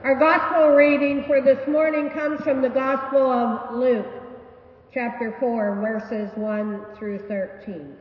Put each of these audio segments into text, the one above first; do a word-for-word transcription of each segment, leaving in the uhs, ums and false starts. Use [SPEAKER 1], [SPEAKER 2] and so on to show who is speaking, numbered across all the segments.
[SPEAKER 1] Our gospel reading for this morning comes from the Gospel of Luke, chapter four, verses one through thirteen.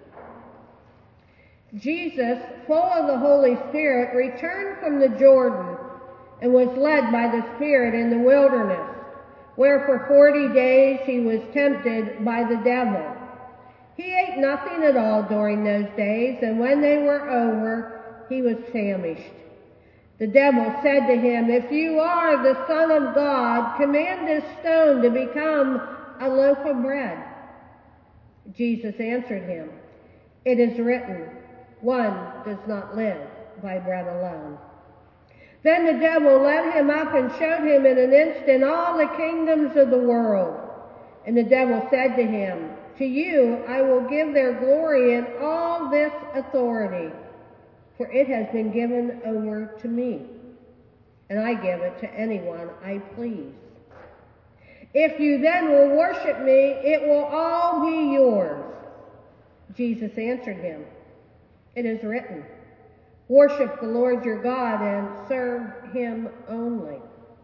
[SPEAKER 1] Jesus, full of the Holy Spirit, returned from the Jordan and was led by the Spirit in the wilderness, where for forty days he was tempted by the devil. He ate nothing at all during those days, and when they were over, he was famished. The devil said to him, "If you are the Son of God, command this stone to become a loaf of bread." Jesus answered him, "It is written, one does not live by bread alone." Then the devil led him up and showed him in an instant all the kingdoms of the world. And the devil said to him, "To you I will give their glory and all this authority, for it has been given over to me, and I give it to anyone I please. If you then will worship me, it will all be yours." Jesus answered him, "It is written, worship the Lord your God and serve him only."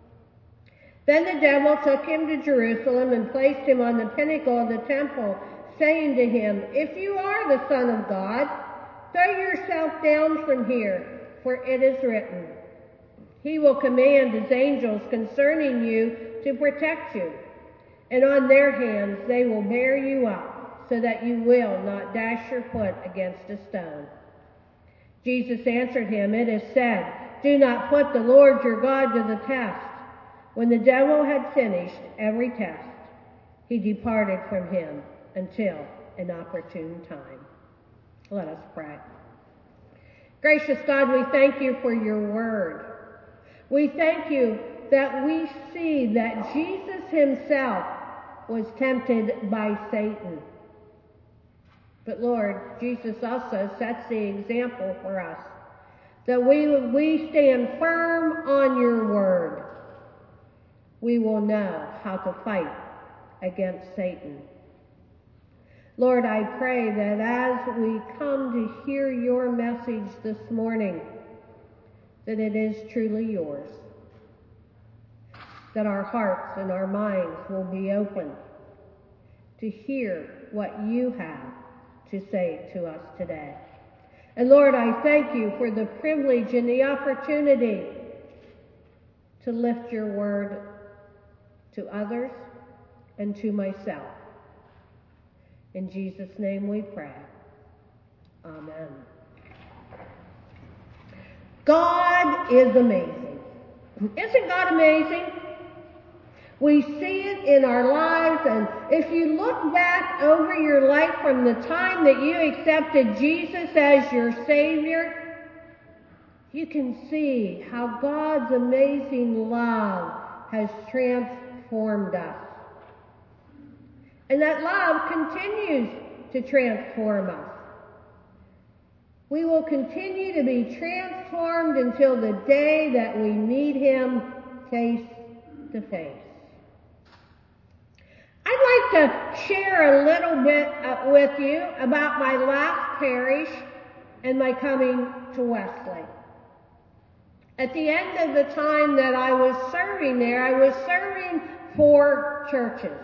[SPEAKER 1] Then the devil took him to Jerusalem and placed him on the pinnacle of the temple, saying to him, "If you are the Son of God, throw yourself down from here, for it is written, he will command his angels concerning you to protect you, and on their hands they will bear you up, so that you will not dash your foot against a stone." Jesus answered him, "It is said, do not put the Lord your God to the test." When the devil had finished every test, he departed from him until an opportune time. Let us pray. Gracious God, we thank you for your word. We thank you that we see that Jesus himself was tempted by Satan. But Lord, Jesus also sets the example for us, that we, we stand firm on your word. We will know how to fight against Satan. Lord, I pray that as we come to hear your message this morning, that it is truly yours, that our hearts and our minds will be open to hear what you have to say to us today. And Lord, I thank you for the privilege and the opportunity to lift your word to others and to myself. In Jesus' name we pray. Amen. God is amazing. Isn't God amazing? We see it in our lives, and if you look back over your life from the time that you accepted Jesus as your Savior, you can see how God's amazing love has transformed us. And that love continues to transform us. We will continue to be transformed until the day that we meet him face to face. I'd like to share a little bit uh, with you about my last parish and my coming to Wesley. At the end of the time that I was serving there, I was serving four churches.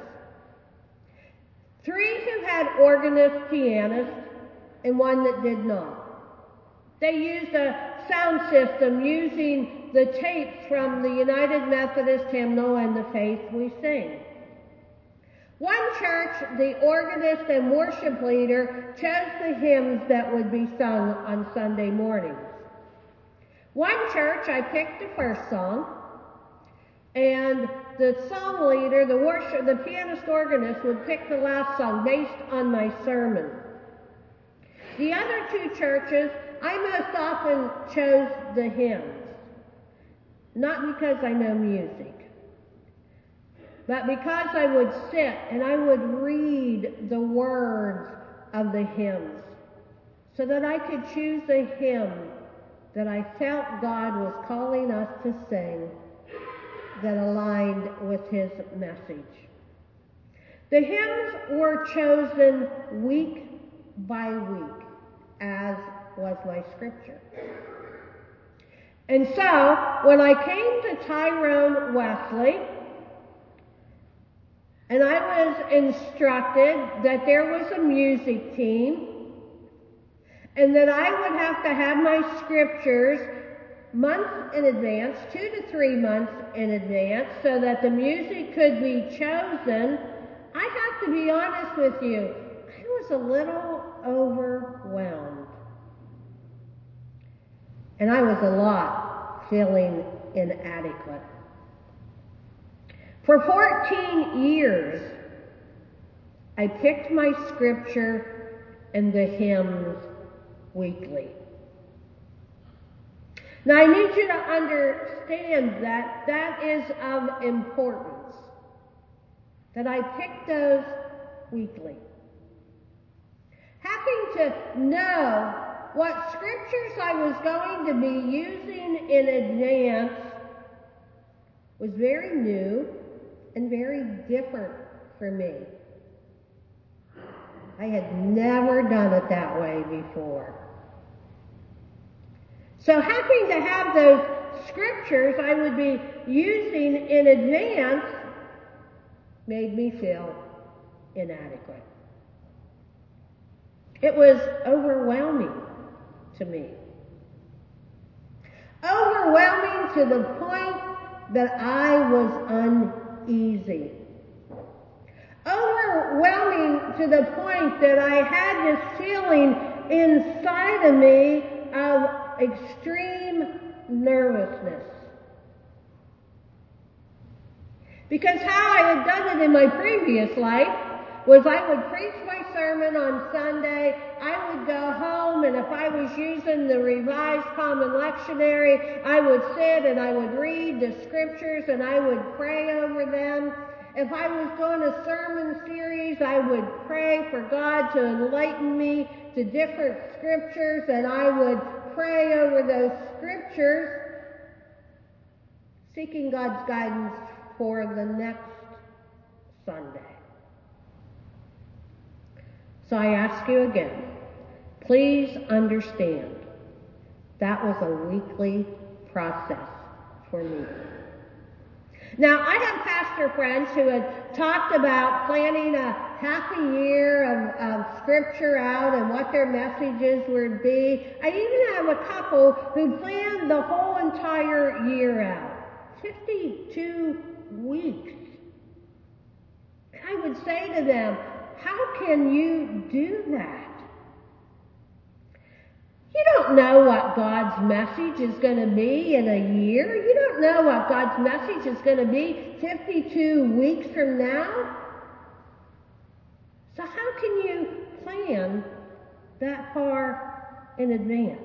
[SPEAKER 1] Three who had organist pianists and one that did not. They used a sound system using the tapes from the United Methodist Hymnal and the Faith We Sing. One church, the organist and worship leader chose the hymns that would be sung on Sunday mornings. One church, I picked the first song, and the song leader, the worship, the pianist organist would pick the last song based on my sermon. The other two churches, I most often chose the hymns, not because I know music, but because I would sit and I would read the words of the hymns so that I could choose a hymn that I felt God was calling us to sing that aligned with his message. The hymns were chosen week by week, as was my scripture. And so, when I came to Tyrone Wesley, and I was instructed that there was a music team, and that I would have to have my scriptures months in advance, two to three months in advance, so that the music could be chosen, I have to be honest with you, I was a little overwhelmed. And I was a lot feeling inadequate. For fourteen years, I picked my scripture and the hymns weekly. Now I need you to understand that that is of importance, that I picked those weekly. Having to know what scriptures I was going to be using in advance was very new and very different for me. I had never done it that way before. So having to have those scriptures I would be using in advance made me feel inadequate. It was overwhelming to me. Overwhelming to the point that I was uneasy. Overwhelming to the point that I had this feeling inside of me of extreme nervousness. Because how I had done it in my previous life was I would preach my sermon on Sunday, I would go home, and if I was using the Revised Common Lectionary, I would sit and I would read the scriptures and I would pray over them. If I was doing a sermon series, I would pray for God to enlighten me to different scriptures, and I would pray over those scriptures, seeking God's guidance for the next Sunday. So I ask you again, please understand, that was a weekly process for me. Now, I have pastor friends who had talked about planning a half a year of, of scripture out and what their messages would be. I even have a couple who planned the whole entire year out, fifty-two weeks. I would say to them, how can you do that? You don't know what God's message is going to be in a year. You don't know what God's message is going to be fifty-two weeks from now. So how can you plan that far in advance?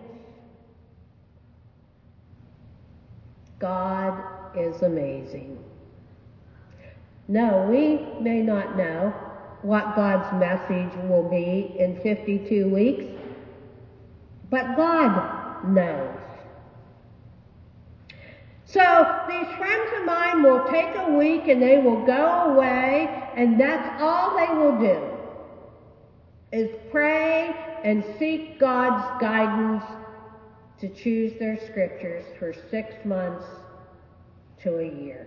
[SPEAKER 1] God is amazing. No, we may not know what God's message will be in fifty-two weeks, but God knows. So these friends of mine will take a week and they will go away, and that's all they will do, is pray and seek God's guidance to choose their scriptures for six months to a year.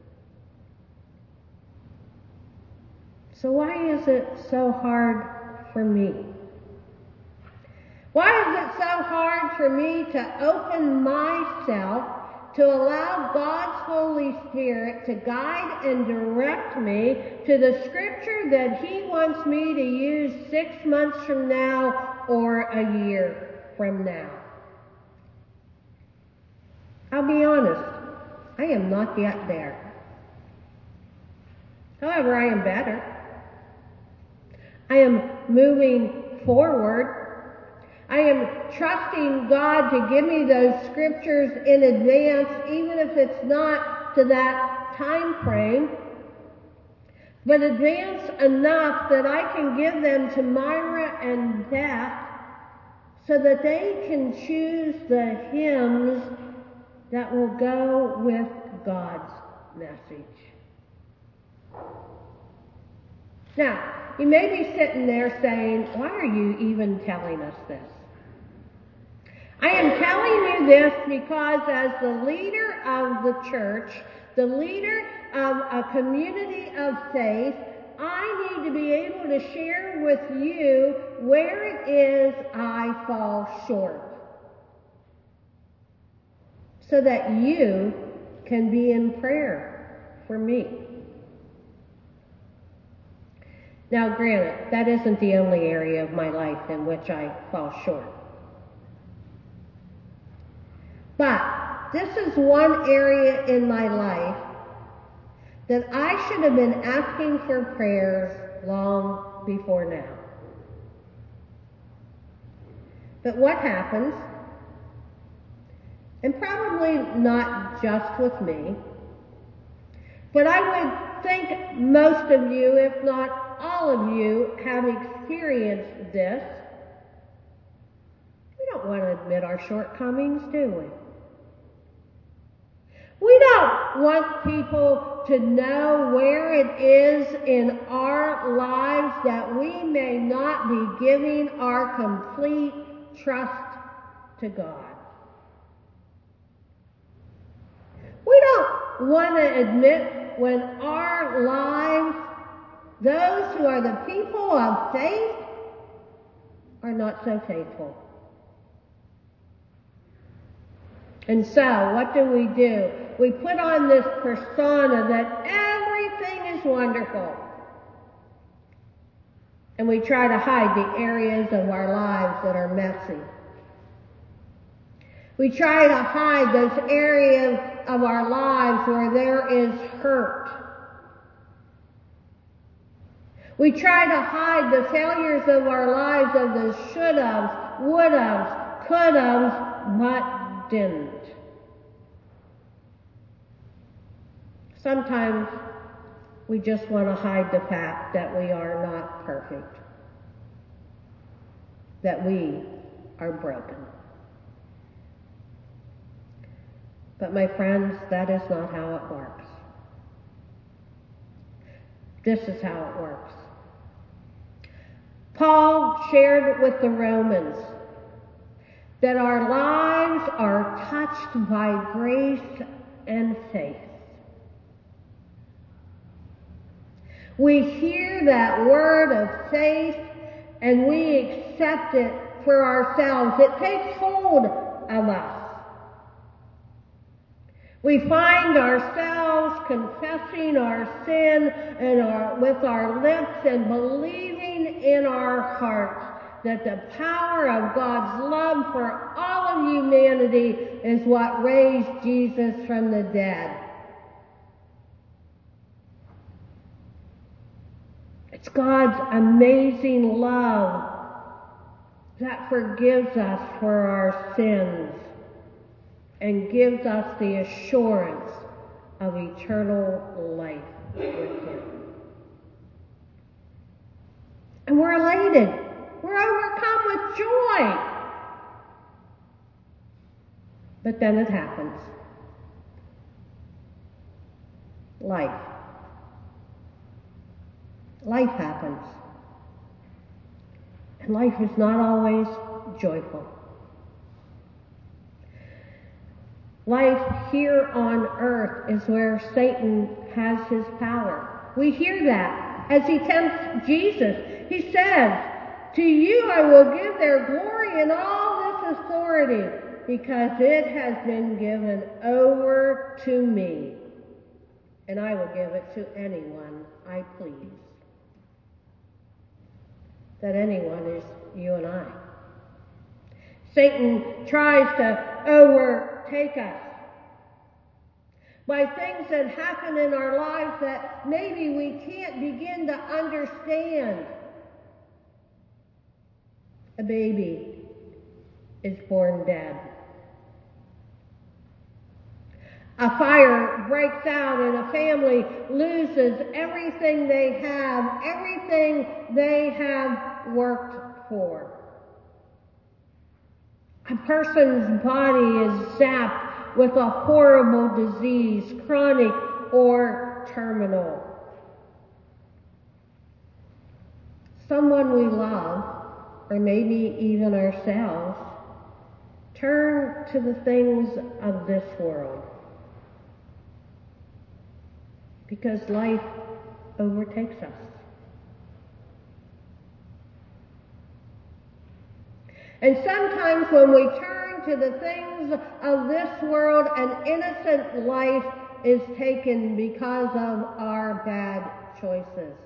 [SPEAKER 1] So why is it so hard for me? Why is it so hard for me to open myself to allow God's Holy Spirit to guide and direct me to the scripture that He wants me to use six months from now or a year from now? I'll be honest, I am not yet there. However, I am better. I am moving forward. I am trusting God to give me those scriptures in advance, even if it's not to that time frame, but advance enough that I can give them to Myra and Beth so that they can choose the hymns that will go with God's message. Now, you may be sitting there saying, why are you even telling us this? I am telling you this because as the leader of the church, the leader of a community of faith, I need to be able to share with you where it is I fall short, so that you can be in prayer for me. Now, granted, that isn't the only area of my life in which I fall short. But this is one area in my life that I should have been asking for prayers long before now. But what happens, and probably not just with me, but I would think most of you, if not all of you, have experienced this. We don't want to admit our shortcomings, do we? We don't want people to know where it is in our lives that we may not be giving our complete trust to God. We don't want to admit when our lives, those who are the people of faith, are not so faithful. And so, what do we do? We put on this persona that everything is wonderful. And we try to hide the areas of our lives that are messy. We try to hide those areas of our lives where there is hurt. We try to hide the failures of our lives of the should-haves, would-haves, could-haves, but didn't. Sometimes we just want to hide the fact that we are not perfect, that we are broken. But my friends, that is not how it works. This is how it works. Paul shared with the Romans that our lives are touched by grace and faith. We hear that word of faith and we accept it for ourselves. It takes hold of us. We find ourselves confessing our sin and our, with our lips and believing in our hearts that the power of God's love for all of humanity is what raised Jesus from the dead. It's God's amazing love that forgives us for our sins and gives us the assurance of eternal life with Him. And we're elated. We're overcome with joy. But then it happens. Life. Life happens. And life is not always joyful. Life here on earth is where Satan has his power. We hear that as he tempts Jesus. He says, "To you I will give their glory and all this authority, because it has been given over to me, and I will give it to anyone I please." That anyone is you and I. Satan tries to overtake us by things that happen in our lives that maybe we can't begin to understand. A baby is born dead. A fire breaks out and a family loses everything they have, everything they have worked for. A person's body is zapped with a horrible disease, chronic or terminal. Someone we love, or maybe even ourselves, turn to the things of this world, because life overtakes us. And sometimes when we turn to the things of this world, an innocent life is taken because of our bad choices.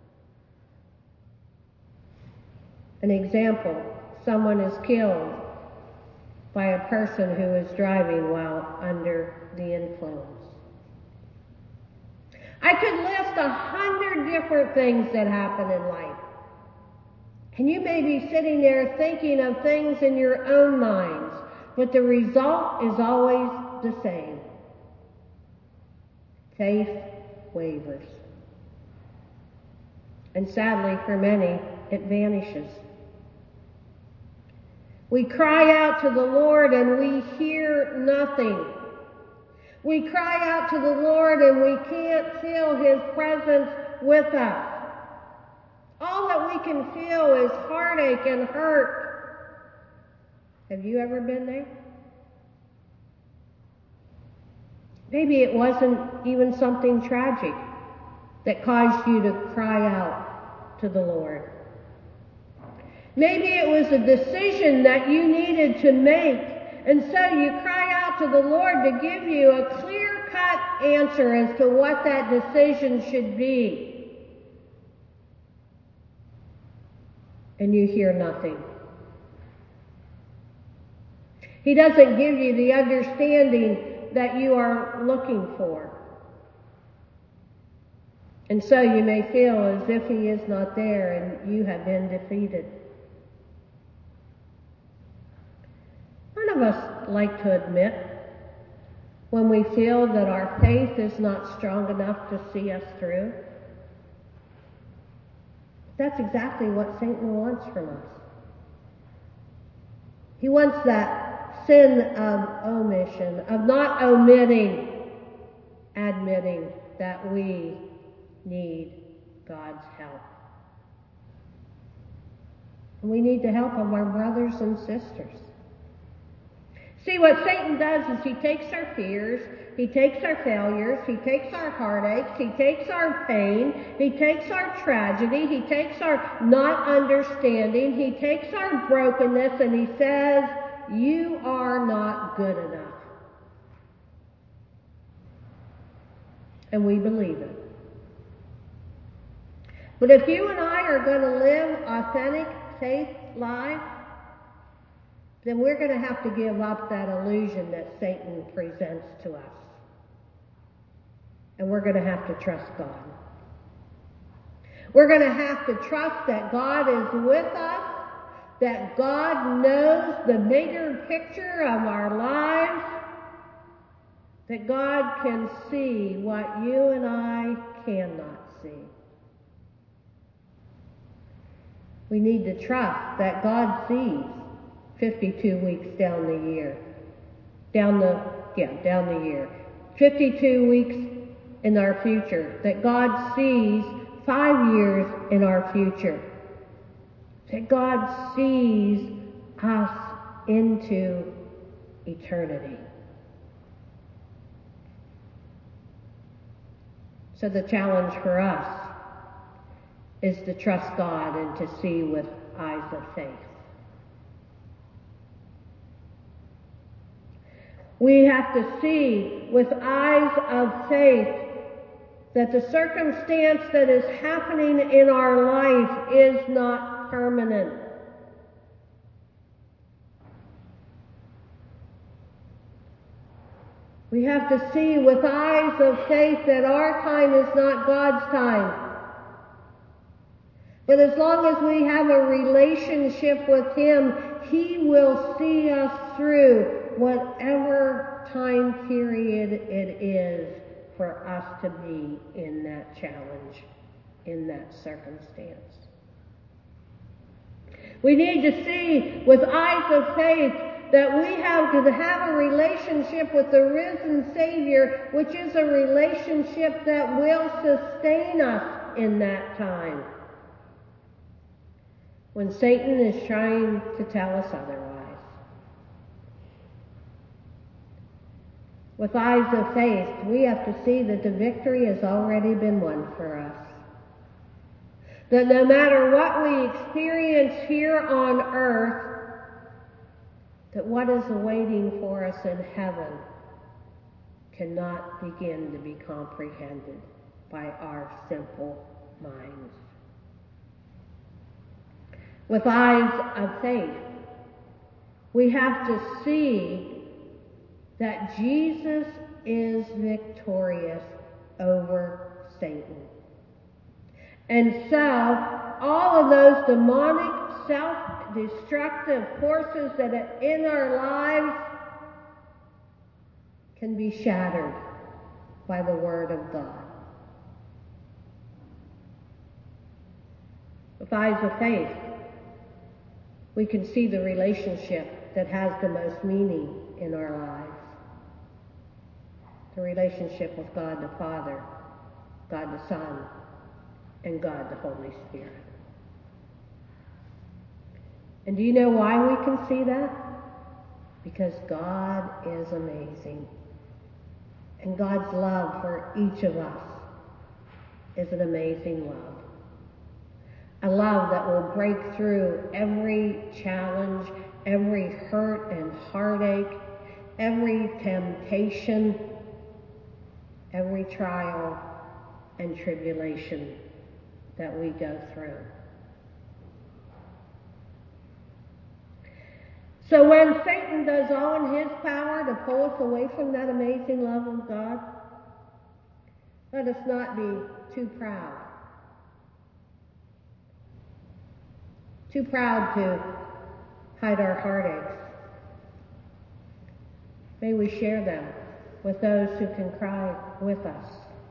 [SPEAKER 1] An example, someone is killed by a person who is driving while under the influence. I could list a hundred different things that happen in life. And you may be sitting there thinking of things in your own minds, but the result is always the same. Faith wavers. And sadly for many, it vanishes. We cry out to the Lord and we hear nothing. We cry out to the Lord and we can't feel His presence with us. All that we can feel is heartache and hurt. Have you ever been there? Maybe it wasn't even something tragic that caused you to cry out to the Lord. Maybe it was a decision that you needed to make, and so you cry out to the Lord to give you a clear-cut answer as to what that decision should be. And you hear nothing. He doesn't give you the understanding that you are looking for. And so you may feel as if He is not there and you have been defeated. None of us like to admit when we feel that our faith is not strong enough to see us through. That's exactly what Satan wants from us. He wants that sin of omission, of not omitting, admitting that we need God's help. And we need the help of our brothers and sisters. See, what Satan does is he takes our fears, he takes our failures, he takes our heartaches, he takes our pain, he takes our tragedy, he takes our not understanding, he takes our brokenness, and he says, you are not good enough. And we believe it. But if you and I are going to live authentic faith lives, then we're going to have to give up that illusion that Satan presents to us. And we're going to have to trust God. We're going to have to trust that God is with us, that God knows the bigger picture of our lives, that God can see what you and I cannot see. We need to trust that God sees fifty-two weeks down the year. Down the, yeah, down the year. fifty-two weeks in our future. That God sees five years in our future. That God sees us into eternity. So the challenge for us is to trust God and to see with eyes of faith. We have to see with eyes of faith that the circumstance that is happening in our life is not permanent. We have to see with eyes of faith that our time is not God's time. But as long as we have a relationship with Him, He will see us through whatever time period it is for us to be in that challenge, in that circumstance. We need to see with eyes of faith that we have to have a relationship with the risen Savior, which is a relationship that will sustain us in that time, when Satan is trying to tell us otherwise. With eyes of faith, we have to see that the victory has already been won for us. That no matter what we experience here on earth, that what is awaiting for us in heaven cannot begin to be comprehended by our simple minds. With eyes of faith, we have to see that Jesus is victorious over Satan. And so, all of those demonic, self-destructive forces that are in our lives can be shattered by the Word of God. With eyes of faith, we can see the relationship that has the most meaning in our lives. The relationship with God the Father, God the Son, and God the Holy Spirit. And do you know why we can see that? Because God is amazing. And God's love for each of us is an amazing love. A love that will break through every challenge, every hurt and heartache, every temptation, every trial and tribulation that we go through. So when Satan does all in his power to pull us away from that amazing love of God, let us not be too proud. Too proud to hide our heartaches. May we share them with those who can cry with us.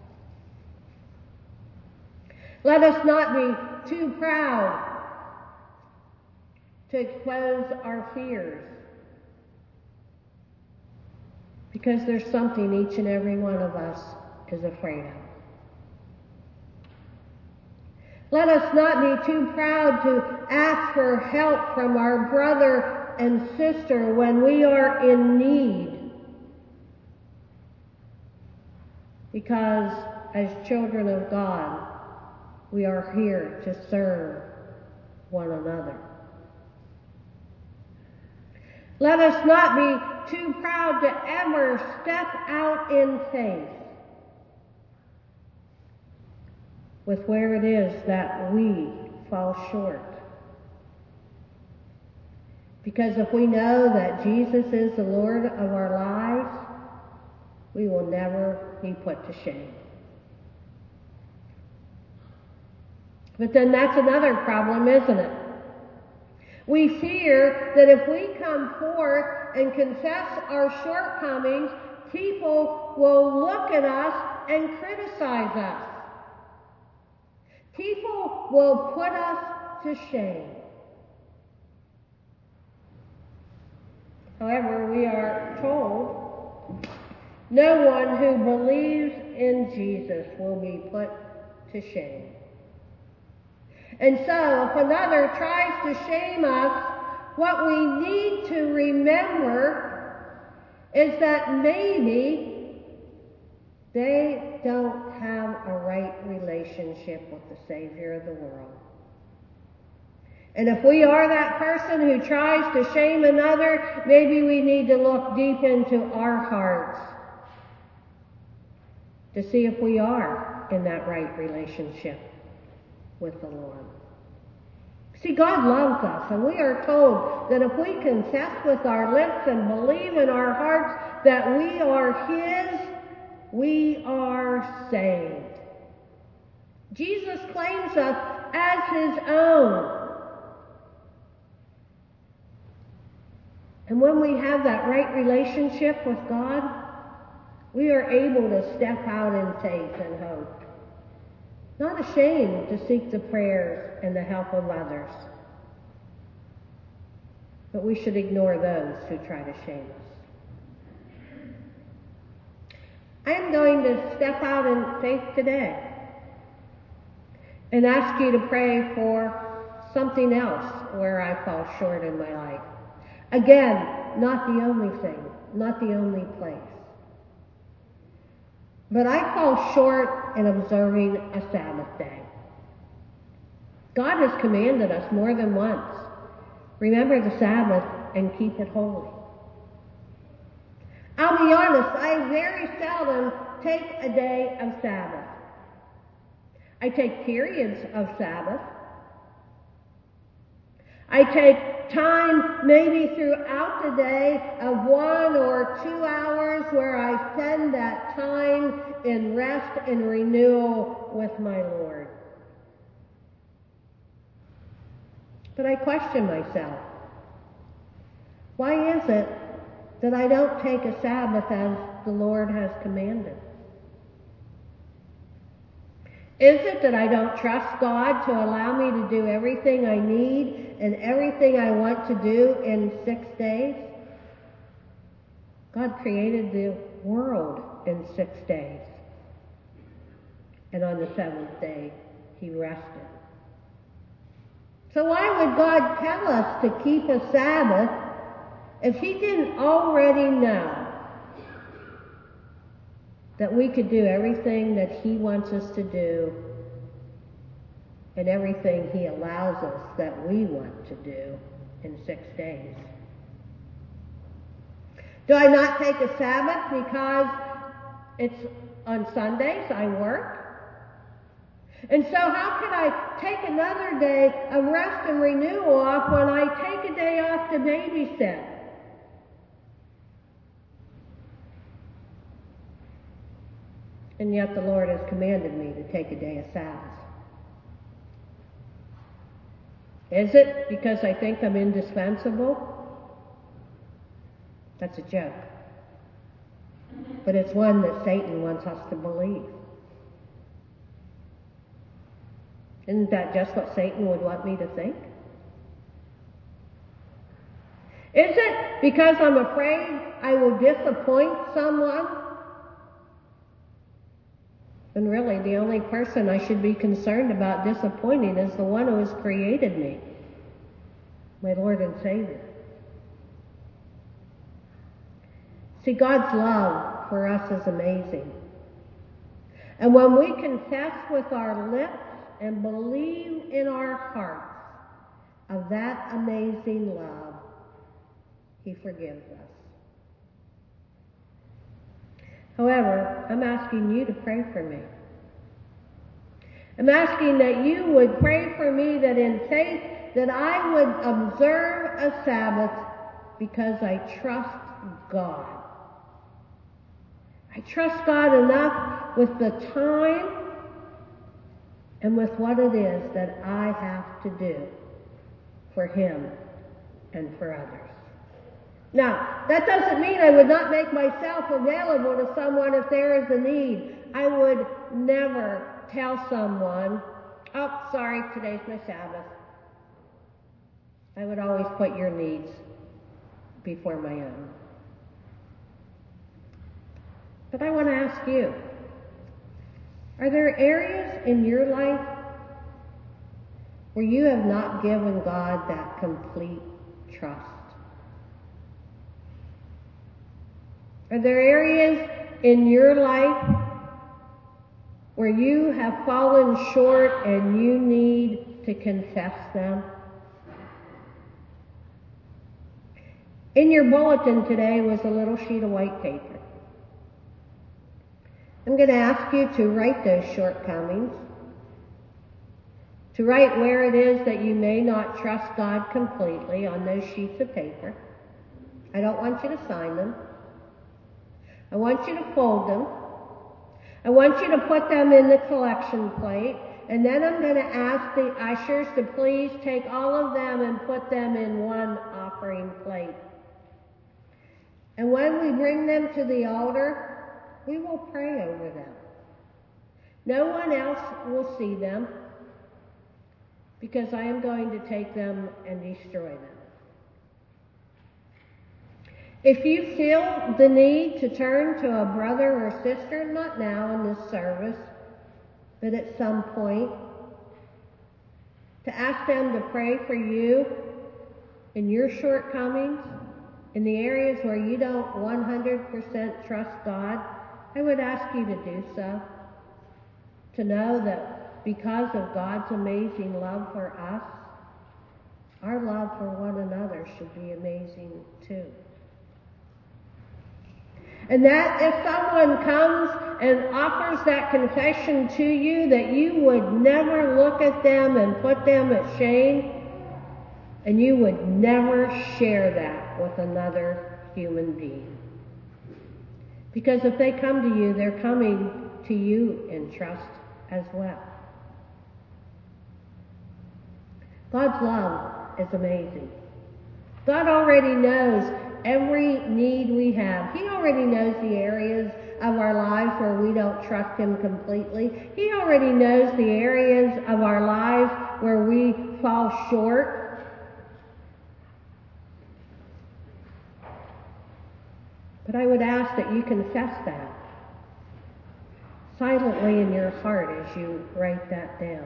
[SPEAKER 1] Let us not be too proud to expose our fears, because there's something each and every one of us is afraid of. Let us not be too proud to ask for help from our brother and sister when we are in need, because as children of God, we are here to serve one another. Let us not be too proud to ever step out in faith with where it is that we fall short. Because if we know that Jesus is the Lord of our lives, we will never be put to shame. But then that's another problem, isn't it? We fear that if we come forth and confess our shortcomings, people will look at us and criticize us. People will put us to shame. However, we are told no one who believes in Jesus will be put to shame. And so, if another tries to shame us, what we need to remember is that maybe they don't have a right relationship with the Savior of the world. And if we are that person who tries to shame another, maybe we need to look deep into our hearts to see if we are in that right relationship with the Lord. See, God loves us, and we are told that if we confess with our lips and believe in our hearts that we are His, we are saved. Jesus claims us as His own. And when we have that right relationship with God, we are able to step out in faith and hope. Not ashamed to seek the prayers and the help of others. But we should ignore those who try to shame us. I am going to step out in faith today and ask you to pray for something else where I fall short in my life. Again, not the only thing, not the only place. But I fall short in observing a Sabbath day. God has commanded us more than once. Remember the Sabbath and keep it holy. I'll be honest, I very seldom take a day of Sabbath. I take periods of Sabbath. I take time maybe throughout the day of one or two hours where I spend that time in rest and renewal with my Lord. But I question myself. Why is it that I don't take a Sabbath as the Lord has commanded? Is it that I don't trust God to allow me to do everything I need and everything I want to do in six days? God created the world in six days. And on the seventh day, He rested. So why would God tell us to keep a Sabbath if He didn't already know that we could do everything that He wants us to do and everything He allows us that we want to do in six days? Do I not take a Sabbath because it's on Sundays I work? And so how can I take another day of rest and renewal off when I take a day off to babysit? And yet the Lord has commanded me to take a day of Sabbath. Is it because I think I'm indispensable? That's a joke. But it's one that Satan wants us to believe. Isn't that just what Satan would want me to think? Is it because I'm afraid I will disappoint someone? And really, the only person I should be concerned about disappointing is the one who has created me, my Lord and Savior. See, God's love for us is amazing. And when we confess with our lips and believe in our hearts of that amazing love, He forgives us. However, I'm asking you to pray for me. I'm asking that you would pray for me that in faith that I would observe a Sabbath because I trust God. I trust God enough with the time and with what it is that I have to do for Him and for others. Now, that doesn't mean I would not make myself available to someone if there is a need. I would never tell someone, oh, sorry, today's my Sabbath. I would always put your needs before my own. But I want to ask you, are there areas in your life where you have not given God that complete trust? Are there areas in your life where you have fallen short and you need to confess them? In your bulletin today was a little sheet of white paper. I'm going to ask you to write those shortcomings, to write where it is that you may not trust God completely on those sheets of paper. I don't want you to sign them. I want you to fold them. I want you to put them in the collection plate. And then I'm going to ask the ushers to please take all of them and put them in one offering plate. And when we bring them to the altar, we will pray over them. No one else will see them because I am going to take them and destroy them. If you feel the need to turn to a brother or sister, not now in this service, but at some point, to ask them to pray for you in your shortcomings, in the areas where you don't one hundred percent trust God, I would ask you to do so. To know that because of God's amazing love for us, our love for one another should be amazing too. And that if someone comes and offers that confession to you, that you would never look at them and put them at shame, and you would never share that with another human being. Because if they come to you, they're coming to you in trust as well. God's love is amazing. God already knows every need we have. He already knows the areas of our lives where we don't trust Him completely. He already knows the areas of our lives where we fall short. But I would ask that you confess that silently in your heart as you write that down.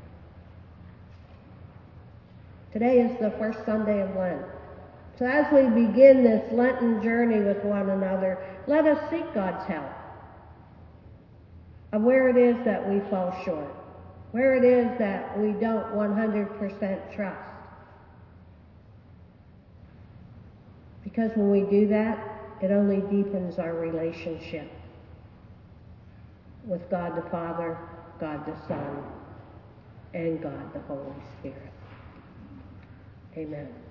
[SPEAKER 1] Today is the first Sunday of Lent. So as we begin this Lenten journey with one another, let us seek God's help of where it is that we fall short, where it is that we don't one hundred percent trust. Because when we do that, it only deepens our relationship with God the Father, God the Son, and God the Holy Spirit. Amen.